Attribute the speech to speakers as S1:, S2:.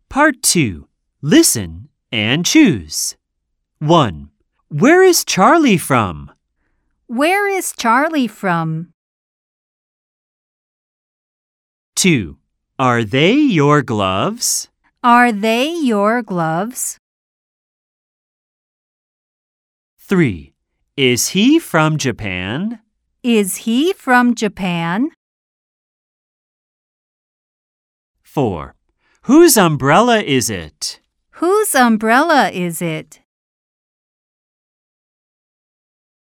S1: Part 2. Listen and choose. 1. Where is Charlie from?
S2: Where is Charlie from?
S1: 2. Are they your gloves?
S2: Are they your gloves?
S1: 3. Is he from Japan?
S2: Is he from Japan?
S1: 4. Whose umbrella is it?
S2: Whose umbrella is it?